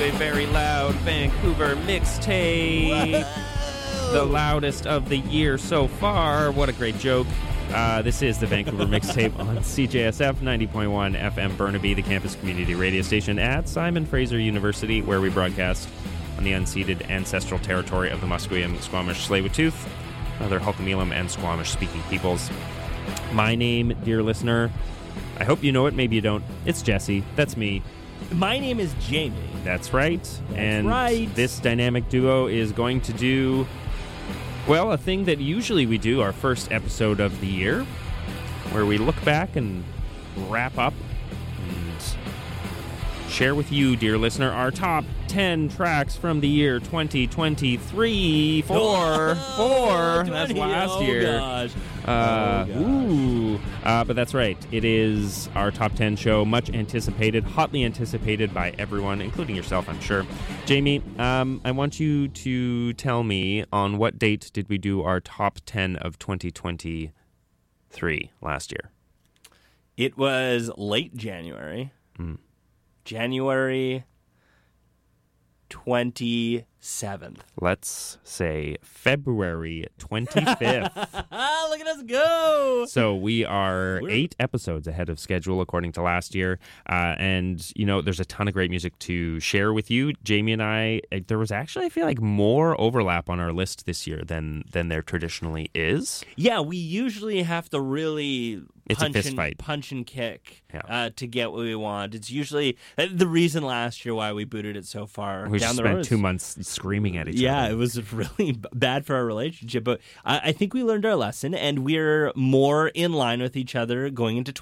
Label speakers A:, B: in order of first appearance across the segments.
A: a very loud Vancouver mixtape. The loudest of the year so far. What a great joke. This is the Vancouver mixtape on CJSF 90.1 FM Burnaby, the campus community radio station at Simon Fraser University, where we broadcast on the unceded ancestral territory of the Musqueam, Squamish, Tsleil-Waututh, other Hul'qumi'num and Squamish-speaking peoples. My name, dear listener, I hope you know it, maybe you don't. It's Jesse. That's me.
B: My name is Jamie.
A: That's right.
B: That's right.
A: This dynamic duo is going to do, well, a thing that usually we do, our first episode of the year, where we look back and wrap up and share with you, dear listener, our top 10 tracks from the year 2023. Four. That's last year.
B: Gosh.
A: But that's right. It is our top 10 show, much anticipated, hotly anticipated by everyone, including yourself, I'm sure. Jamie, I want you to tell me, on what date did we do our top 10 of 2023 last year?
B: It was late January. January 27th.
A: Let's say February 25th.
B: Look at us go!
A: So we are 8 episodes ahead of schedule, according to last year. And, you know, there's a ton of great music to share with you. Jamie and I, there was actually, I feel like, more overlap on our list this year than there traditionally is.
B: Yeah, we usually have to really punch and kick to get what we want. It's usually the reason last year why we booted it so far
A: We
B: down the
A: spent
B: road.
A: 2 months screaming at each other.
B: Yeah, it was really bad for our relationship, but I think we learned our lesson, and we're more in line with each other going into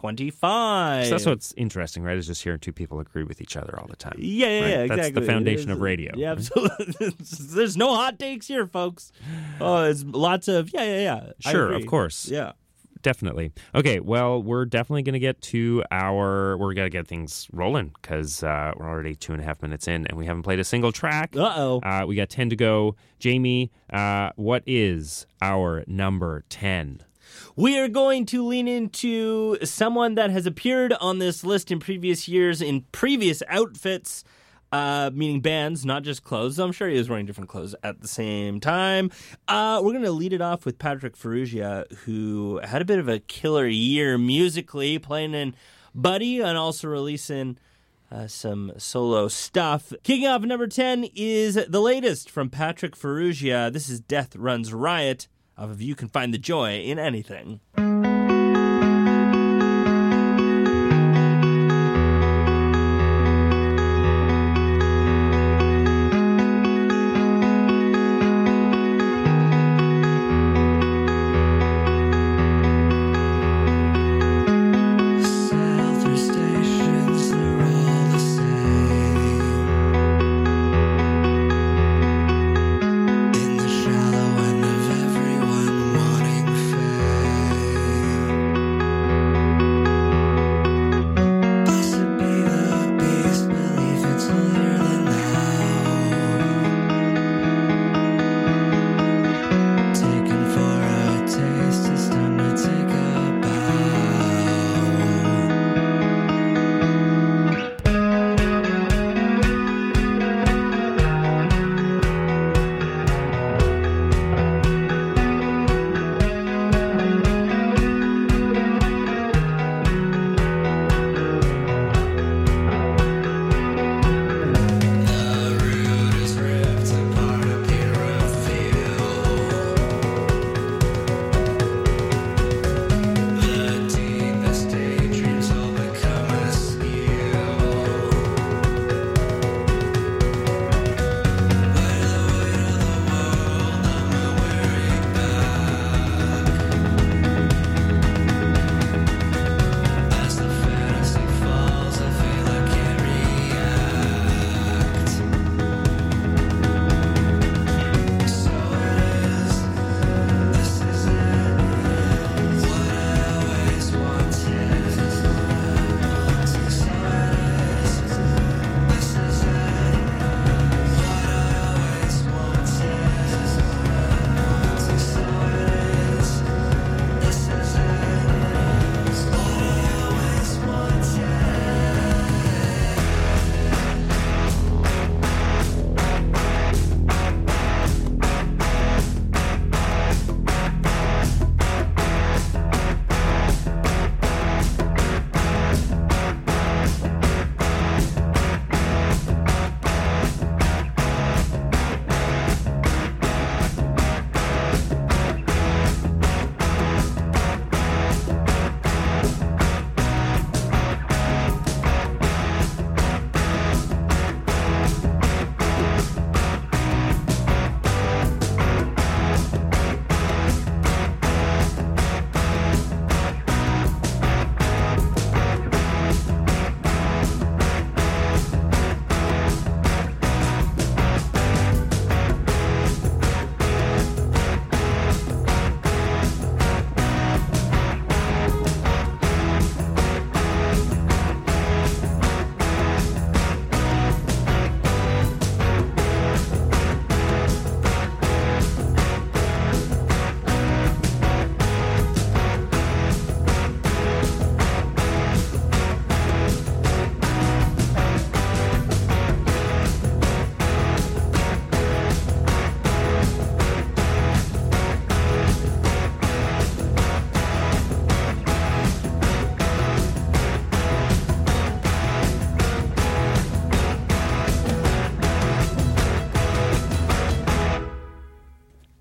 B: 2025.
A: So that's what's interesting, right? Is just hearing two people agree with each other all the time.
B: Yeah,
A: right?
B: exactly.
A: That's the foundation of radio.
B: Yeah, absolutely. There's no hot takes here, folks. Oh, it's lots of yeah.
A: Sure, of course.
B: Yeah.
A: Definitely. Okay, well, we're definitely going to get to we're going to get things rolling because we're already 2.5 minutes in and we haven't played a single track.
B: Uh-oh.
A: We got 10 to go. Jamie, what is our number 10?
B: We are going to lean into someone that has appeared on this list in previous years in previous outfits. Meaning bands, not just clothes. I'm sure he was wearing different clothes at the same time. We're going to lead it off with Patrick Ferrugia, who had a bit of a killer year musically, playing in Buddy and also releasing some solo stuff. Kicking off at number 10 is the latest from Patrick Ferrugia. This is Death Runs Riot, off of You Can Find the Joy in Anything.
C: In the shallow end of everyone wanting fame.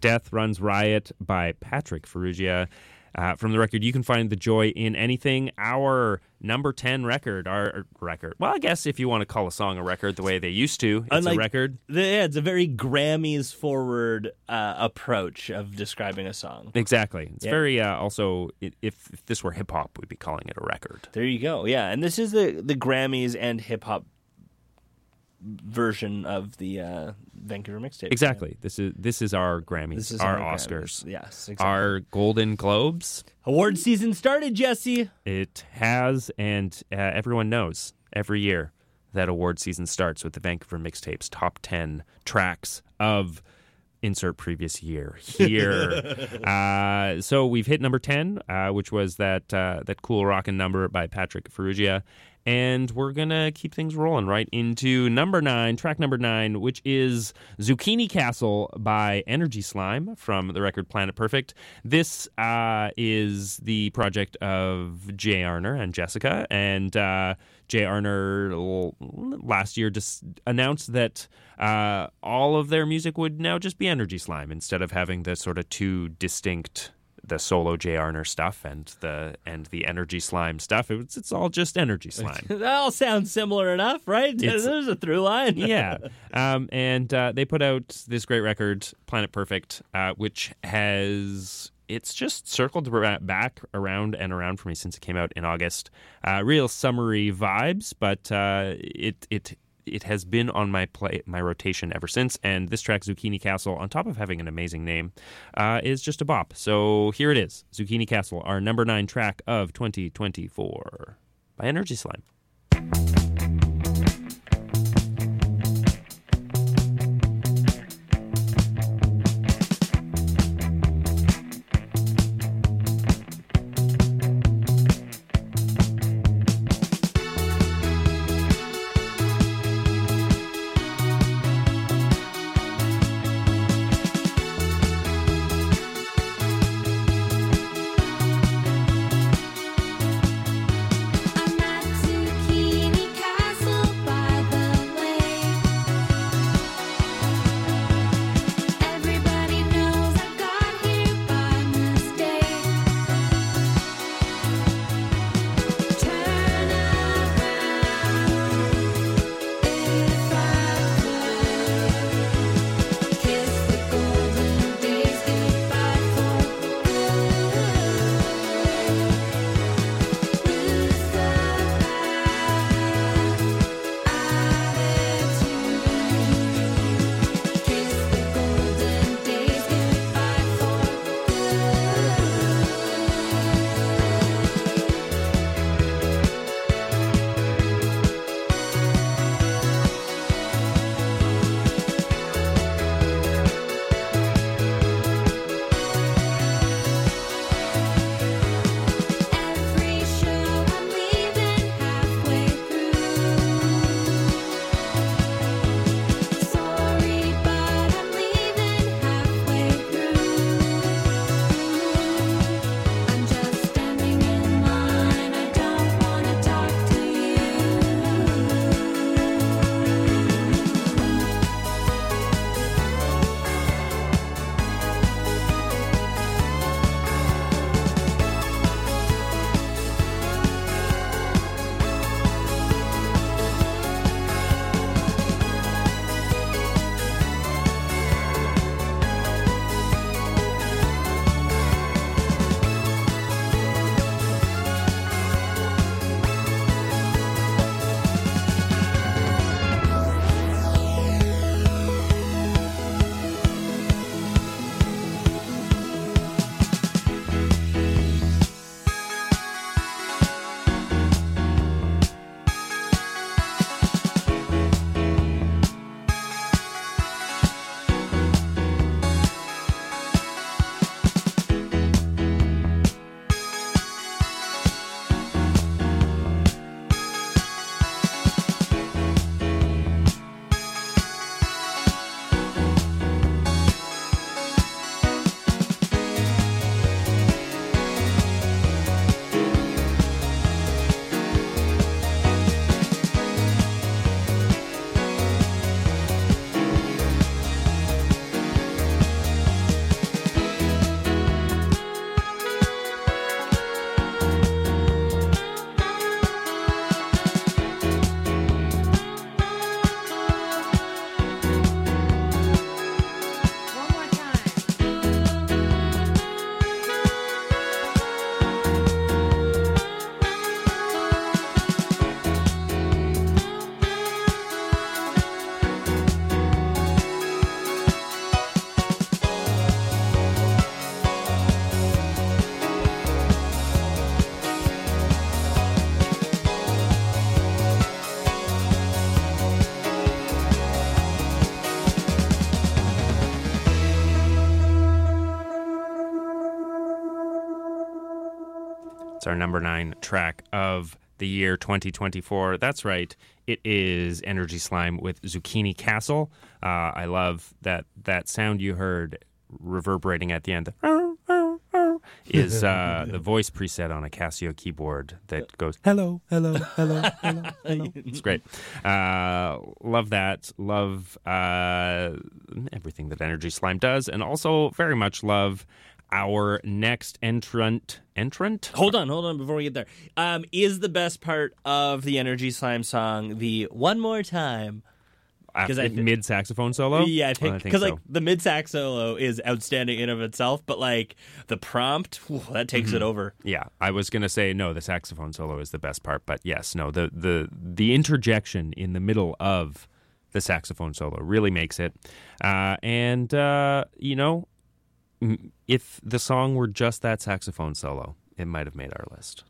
A: Death Runs Riot by Patrick Ferrugia. From the record, You Can Find the Joy in Anything, our number 10 record, our record. Well, I guess if you want to call a song a record the way they used to, it's a record.
B: It's a very Grammys-forward approach of describing a song.
A: Exactly. It's very, also, if this were hip-hop, we'd be calling it a record.
B: There you go, yeah. And this is the Grammys and hip-hop version of the Vancouver mixtape.
A: Exactly. Yeah. This is our Grammys,
B: this is
A: our
B: Grammys.
A: Oscars.
B: Yes, exactly.
A: Our Golden Globes.
B: Award season started, Jesse.
A: It has, and everyone knows every year that award season starts with the Vancouver Mixtapes top 10 tracks of insert previous year here. So we've hit number 10, which was that cool rockin' number by Patrick Ferrugia. And we're going to keep things rolling right into number 9, track number 9, which is Zucchini Castle by Energy Slime from the record Planet Perfect. This is the project of Jay Arner and Jessica. And Jay Arner last year just announced that all of their music would now just be Energy Slime instead of having the sort of two distinct, the solo Jay Arner stuff and the Energy Slime stuff. It's all just Energy Slime.
B: That all sounds similar enough, right? There's a through line.
A: Yeah. And they put out this great record, Planet Perfect, which has... It's just circled back around and around for me since it came out in August. Real summery vibes, but it has been on my rotation ever since. And this track, Zucchini Castle, on top of having an amazing name, is just a bop. So here it is, Zucchini Castle, our number 9 track of 2024 by Energy Slime.
C: I'm not zucchini
A: It's our number 9 track of the year 2024. That's right. It is Energy Slime with Zucchini Castle. I love that sound you heard reverberating at the end. Is the voice preset on a Casio keyboard that goes, hello, hello, hello, hello, hello. It's great. Love that. Love everything that Energy Slime does, and also very much love our next entrant?
B: Hold on before we get there. Is the best part of the Energy Slime song the one more time?
A: Because mid saxophone solo?
B: Yeah, I think because
A: so.
B: the mid sax solo is outstanding in of itself, but the prompt that takes it over.
A: Yeah, I was gonna say no, the saxophone solo is the best part, but yes, no, the interjection in the middle of the saxophone solo really makes it. If the song were just that saxophone solo, it might have made our list.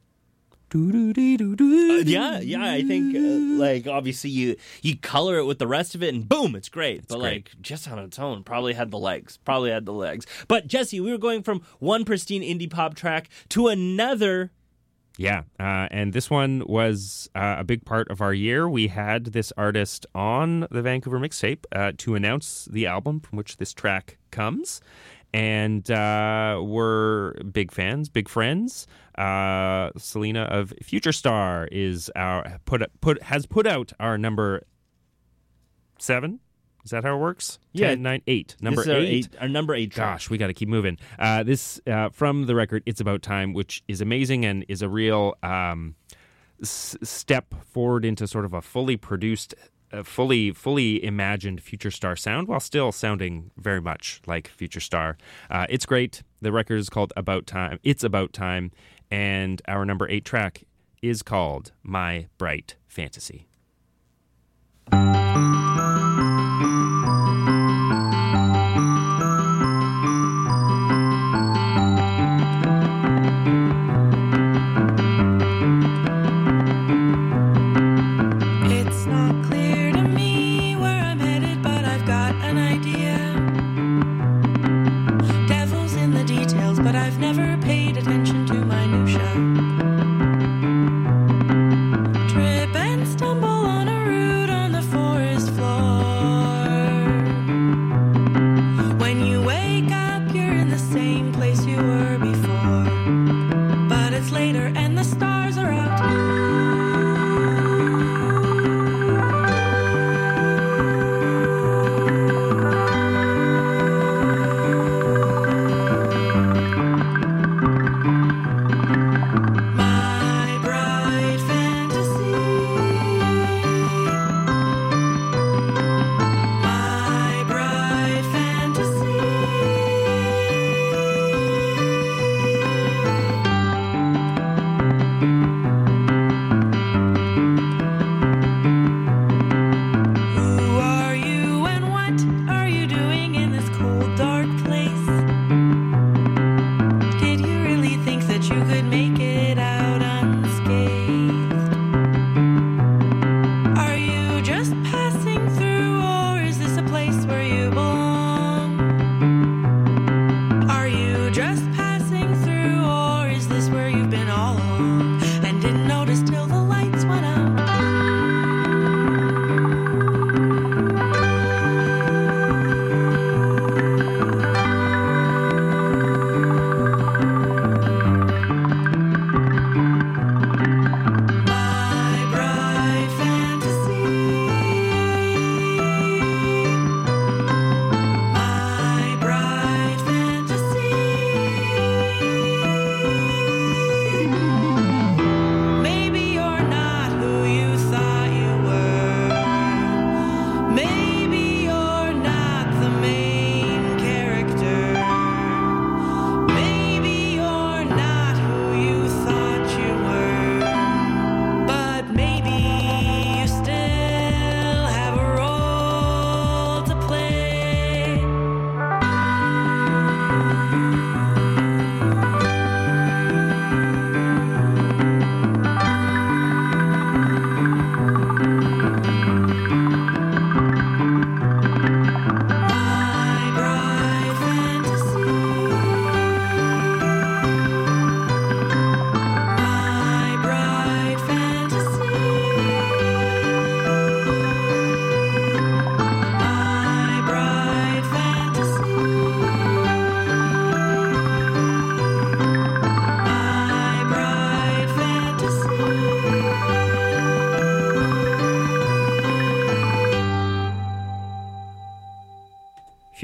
B: Yeah, I think obviously you color it with the rest of it and boom, it's great. But
A: great.
B: Just on its own, probably had the legs. But Jesse, we were going from one pristine indie pop track to another.
A: Yeah, and this one was a big part of our year. We had this artist on the Vancouver Mixtape to announce the album from which this track comes. And we're big fans, big friends. Selena of Future Star is has put out our number 7. Is that how it works?
B: Yeah.
A: 10, 9, 8. Number 8.
B: Our number 8 track.
A: Gosh, we got to keep moving. This from the record, It's About Time, which is amazing and is a real step forward into sort of a fully produced, fully imagined Future Star sound while still sounding very much like Future Star. It's great. The record is called About Time. It's About Time. And our number 8 track is called My Bright Fantasy.
C: Trip and stumble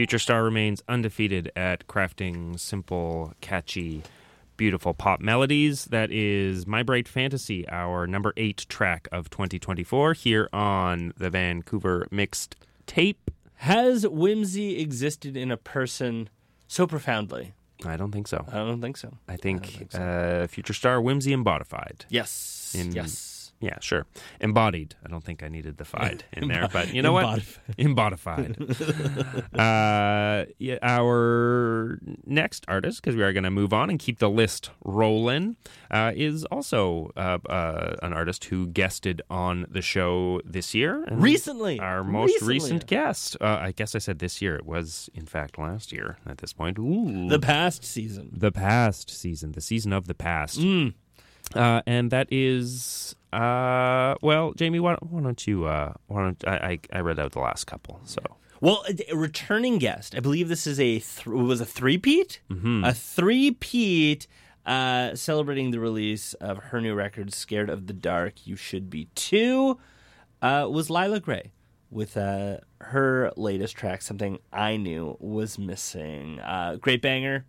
A: Future Star remains undefeated at crafting simple, catchy, beautiful pop melodies. That is My Bright Fantasy, our number 8 track of 2024 here on the Vancouver Mixed Tape.
B: Has whimsy existed in a person so profoundly?
A: I don't think so.
B: I don't think so.
A: I think Future Star whimsy embodified.
B: Yes. Yes.
A: Yeah, sure. Embodied. I don't think I needed the "fied" in there, but you know what? Embodified. Yeah, our next artist, because we are going to move on and keep the list rolling, is also an artist who guested on the show this year.
B: Recently.
A: Our most recent guest. I guess I said this year. It was, in fact, last year at this point. Ooh.
B: The past season.
A: The past season. The season of the past. And that is... well, Jamie, why don't you? I read out the last couple. So,
B: well, a returning guest. I believe this is a three-peat.
A: Mm-hmm.
B: A three-peat, celebrating the release of her new record, "Scared of the Dark." You Should Be Too. Was Lila Gray with her latest track, "Something I Knew Was Missing." Great banger.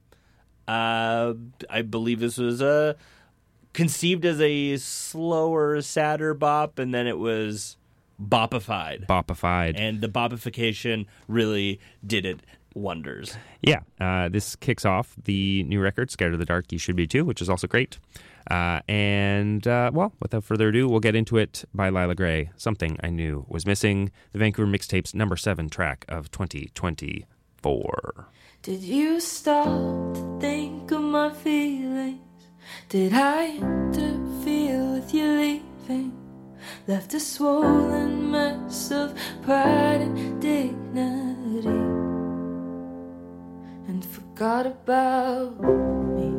B: I believe this was conceived as a slower, sadder bop, and then it was bopified. And the bopification really did it wonders.
A: Yeah, this kicks off the new record, "Scared of the Dark, You Should Be Too," which is also great. Well, without further ado, we'll get into it by Lila Gray, "Something I Knew Was Missing," the Vancouver Mixtape's number 7 track of 2024.
C: Did you stop to think of my feelings? Did I interfere with you leaving? Left a swollen mess of pride and dignity, and forgot about me.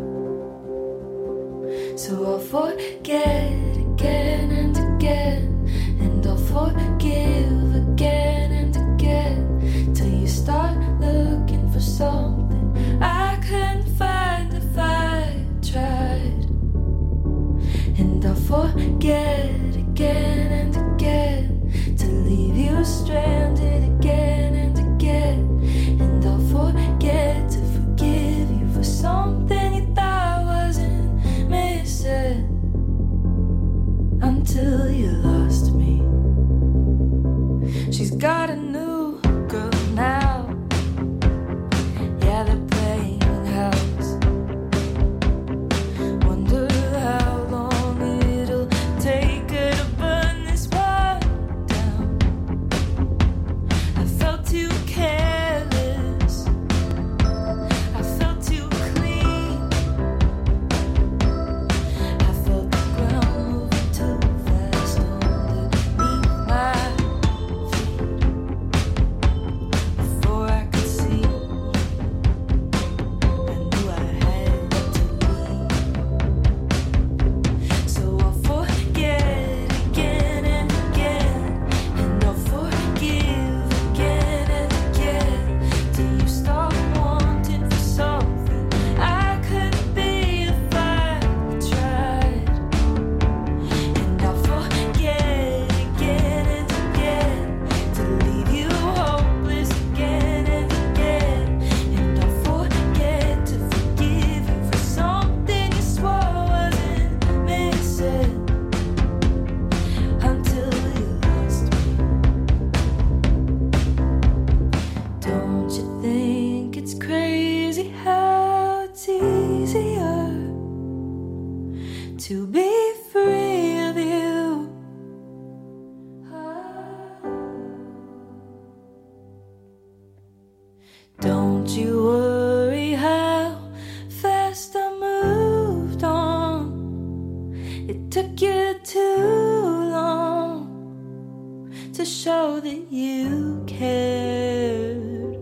C: So I'll forget again and again, and I'll forgive again and again, till you start looking for something I couldn't find if I tried. And I'll forget again and again, to leave you stranded again and again. And I'll forget to forgive you for something you thought wasn't missing, until you lost me. She's got a new girl now. Yeah, they're playing house. Wonder how long it'll take her to burn this one down. I felt too careless, I felt too clean, I felt the ground moving too fast underneath my feet. Before I could see, I knew I had to leave. So I'll forget again and again, and I'll forgive again and again, till you start wanting for something I couldn't be if I tried. And I'll forget again and again, to leave you hopeless again and again. And I'll forget to forgive you for something you swore wasn't missing, until you lost me. Don't you think it's crazy how it's easier to be free of you? Don't you worry how fast I moved on. It took you too long to show that you cared.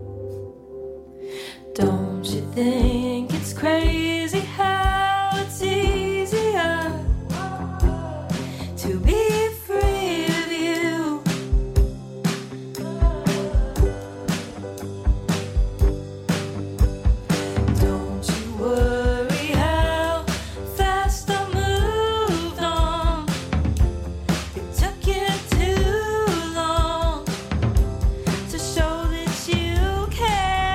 C: Don't you think it's crazy how it's easier to be free of you? Don't you worry how fast I moved on. It took you too long to show that you care.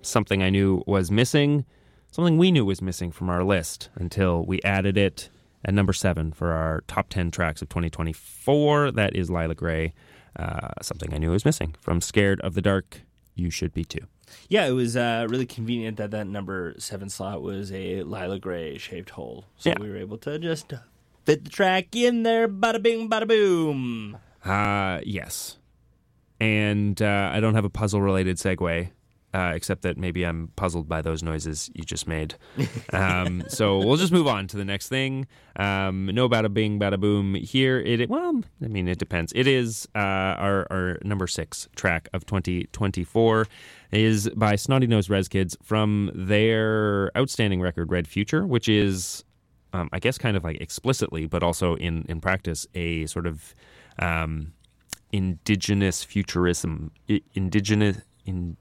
A: something I knew was missing, something we knew was missing from our list until we added it at number 7 for our top 10 tracks of 2024. That is Lila Grey, something I knew was missing. From Scared of the Dark, You Should Be Too.
B: Yeah, it was really convenient that number 7 slot was a Lila Grey shaped hole. So we were able to just fit the track in there, bada bing, bada boom.
A: Yes. And I don't have a puzzle-related segue, except that maybe I'm puzzled by those noises you just made. So we'll just move on to the next thing. No bada bing, bada boom. Here it depends. It is our number 6 track of 2024 is by Snotty Nose Rez Kids from their outstanding record Red Future, which is, I guess, kind of like explicitly, but also in practice, a sort of indigenous futurism, indigifuturism,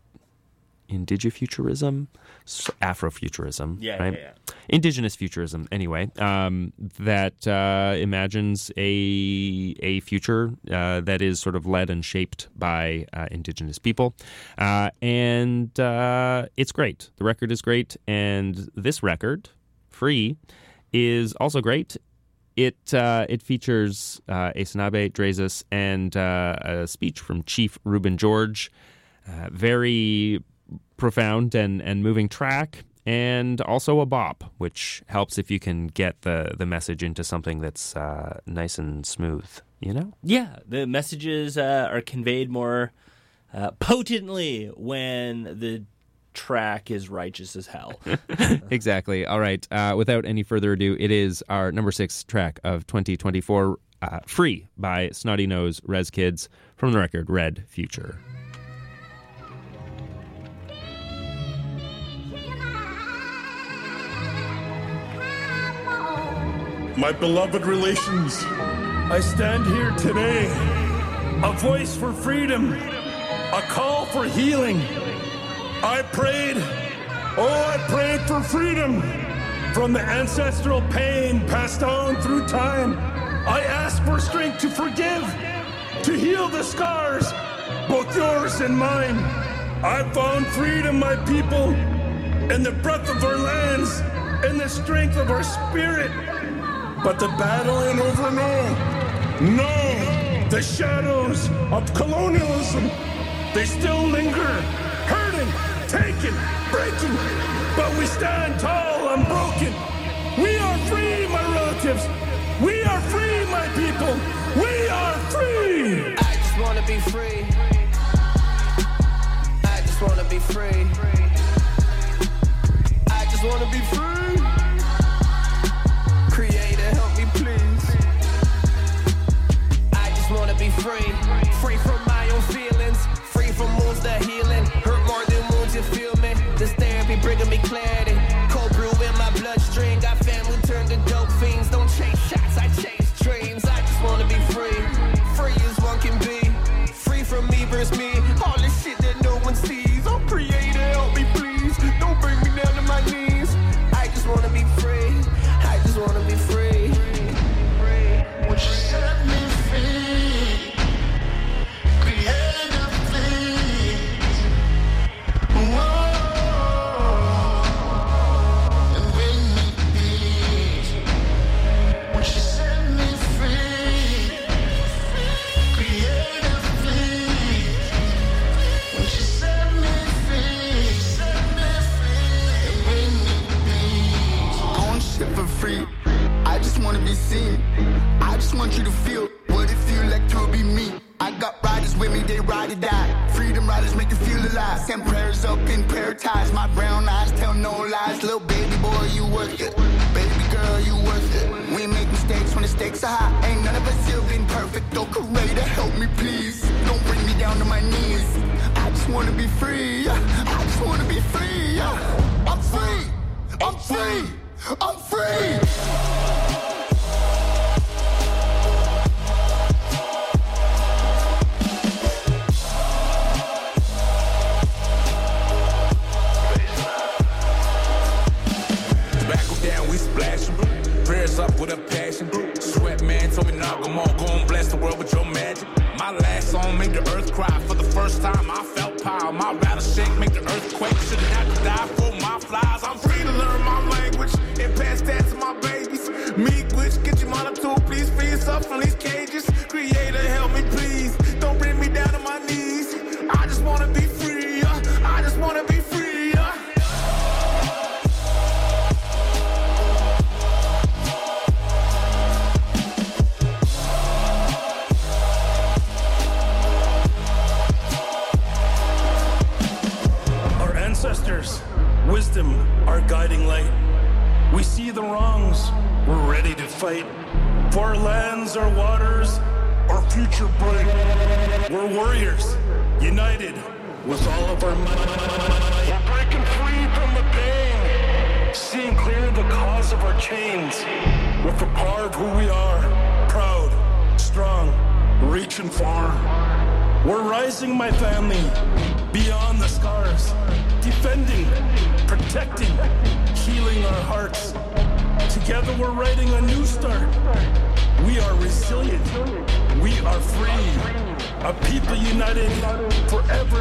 A: Afrofuturism, right?
B: Yeah.
A: Indigenous futurism, anyway, that imagines a future that is sort of led and shaped by indigenous people. And it's great. The record is great. And this record, Free, is also great. It features Esanabe Drazis and a speech from Chief Reuben George. Very profound and moving track, and also a bop, which helps if you can get the message into something that's nice and smooth, you know?
B: Yeah, the messages are conveyed more potently when the track is righteous as hell.
A: Exactly. All right. Without any further ado, it is our number 6 track of 2024, Free by Snotty Nose Rez Kids from the record Red Future.
D: My beloved relations, I stand here today, a voice for freedom, a call for healing. I prayed for freedom from the ancestral pain passed on through time. I asked for strength to forgive, to heal the scars, both yours and mine. I found freedom, my people, in the breath of our lands, in the strength of our spirit. But the battle ain't over, no. The shadows of colonialism, they still linger, hurting, taking, breaking. But we stand tall, unbroken. We are free, my relatives. We are free, my people. We are free.
E: I just want to be free. I just want to be free. I just want to be free. Creator, help me please. I just want to be free. Free from my own feelings. Free from wounds that healing. Hurt more than wounds, you feel me? This therapy bringing me clarity. Cold brew in my bloodstream. Got family turned to dope fiends. Don't chase shots, I chase dreams. I just want to be free. Free as one can be. Free from me versus me. All this shit that no one sees. Oh, Creator, help me please. Don't bring me down to my knees. I just want to be free. I just want to be free.
F: Would you set me free? Creator, please. Whoa. And bring me peace. Would you set me free? Creator, please. Would you set me free? And bring me peace. I want shit for free. I just wanna be seen. I just want you to feel what it feel like to be me. I got riders with me, they ride or die. Freedom riders make you feel alive. Send prayers up in prayer ties. My brown eyes tell no lies. Little baby boy, you worth it. Baby girl, you worth it. We make mistakes when the stakes are high. Ain't none of us here been perfect. Oh, Creator, help me please. Don't bring me down to my knees. I just wanna be free. I just wanna be free. I'm free. I'm free. I'm free.
G: Prayers up with a passion. Sweat man told me now come on, go and bless the world with your magic. My last song made the earth cry. For the first time I felt power. My rattleshake make the earthquake. Shouldn't have to die for my flies. I'm free to learn my language and pass that to my babies. Me, glitch, get your mother too. Please free yourself from these cages. Creator, help me, please. Don't bring me down to my knees. I just wanna be free. I just wanna be free.
D: Ancestors, wisdom, our guiding light. We see the wrongs, we're ready to fight. For our lands, our waters, our future bright. We're warriors, united with all of our might. We're breaking free from the pain, seeing clear the cause of our chains. With the power of who we are, proud, strong, reaching far. We're rising, my family, beyond the scars, defending, protecting, healing our hearts. Together we're writing a new start. We are resilient. We are free. A people united, forever